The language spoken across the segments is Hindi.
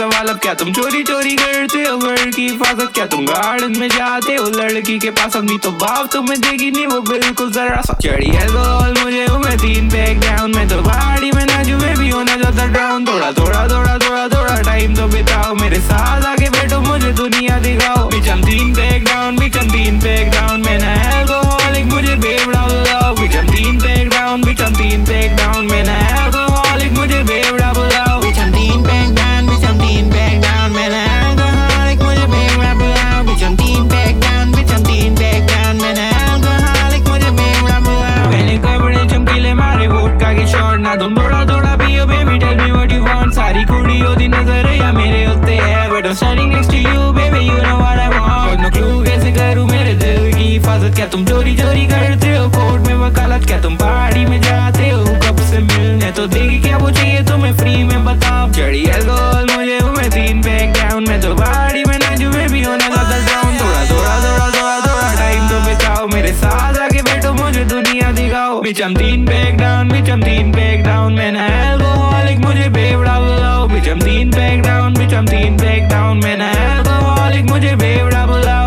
सवाल अब क्या तुम चोरी चोरी करते हो घर की हिफाजत? क्या तुम गार्डन में जाते हो लड़की के पास? अपनी तो बाप तुम्हें देगी नहीं वो बिल्कुल जरा सा। चढ़ी अल्कोहल मुझे हूँ मैं 3 पैक डाउन, मैं तो पहाड़ी में नाचू मैं भी होना चाहता डाउन। थोड़ा थोड़ा थोड़ा थोड़ा थोड़ा टाइम तो बिताओ मेरे साथ, आके बैठो मुझे दुनिया दिखाओ। बिच हम 3 पैक डाउन, बिच हम 3 पैक डाउन, मैं ना अल्कोहलिक मुझे बेवड़ा बुलाओ। बिच हम 3 पैक डाउन, बिच हम 3 पैक डाउन, मैं ना अल्कोहलिक मुझे बेवड़ा बुलाओ। बिच हम 3 पैक डाउन, बिच हम 3 पैक डाउन, मैं ना अल्कोहलिक मुझे बेवड़ा बुलाओ। बिच हम 3 पैक डाउन, बिच हम 3 पैक डाउन, मैं ना अल्कोहलिक मुझे बेवड़ा बुलाओ। मैंने कपड़े चमकीले मारे वोडका के शॉट, ना तुम थोड़ा थोड़ा पियो baby tell me what you want. सारी कुड़ियों दी नजर या मेरे उत्ते है, but I'm standing next to you baby you know what I want। Got no clue कैसे करूँ मेरे दिल की हिफाजत? क्या तुम चोरी चोरी करते हो कोर्ट में वकालत? क्या तुम पहाड़ी में जाते हो कब से मिलने? तो देखी क्या वो चाहिए तुम्हें फ्री में बताओ। चढ़ी अल्कोहल मुझे हूँ मैं 3 पैक डाउन, मैं तो पहाड़ी में नाचू मैं भी होना चाहता डाउन। थोड़ा थोड़ा थोड़ा थोड़ा थोड़ा टाइम तो बिताओ मेरे साथ, आके बैठो मुझे दुनिया दिखाओ। बिच हम 3 पैक डाउन, बिच हम 3 पैक डाउन, मैं ना अल्कोहलिक मुझे बेवड़ा बुलाओ। बिच हम 3 पैक डाउन, बिच हम 3 पैक डाउन, मैं ना अल्कोहलिक मुझे बेवड़ा बुलाओ।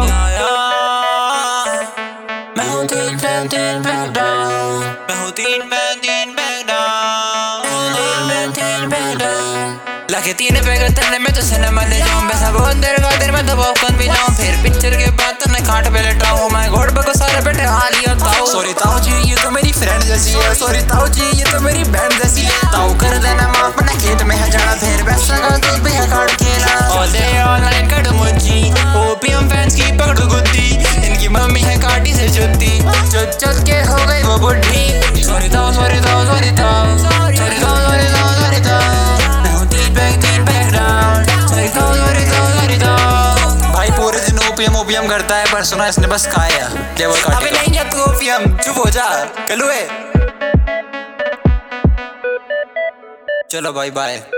मैं हूँ 3 पैक डाउन, मैं हूँ 3 पैक डाउन। लाके 3 पैक तेरे में तो सिनेमा ले जाऊँ, वैसा बहुत देर का देर में तो पॉपकॉर्न भी लाऊं। फिर पिक्चर के बाद तो मैं खाट पे लेटाऊं, मैं घोड़ पे को सारे बैठे हाल ही ताऊ। सॉरी ताऊ जी ये तो मेरी फ्रेंड जैसी है, सॉरी ताऊ जी ये तो मेरी बहन जैसी है। ताऊ कर देना माफ अपना खेत में है जाना, फिर वैसा का दूध भी है काट खेला। ऑल डे ऑनलाइन कट मुझी ओपीएम फैंस की पकड़ गुद्दी, इनकी मम्मी है काटी से जुत्ती, चुत चुत के हो गई वो बुढ़ी। सॉरी ताऊ सॉरी ताऊ सॉरी ताऊ सॉरी ताऊ सॉरी ताऊ सॉरी ताऊ। मैं हूँ 3 पैक डाउन, सॉरी ताऊ सॉरी ताऊ सॉरी ताऊ। भाई पूरे दिन ओपीएम करता है, पर सुना इसने बस खाया केवल काटे। अबे नहीं तू ओपीएम चुप हो जा कलुए। चलो भाई बाय।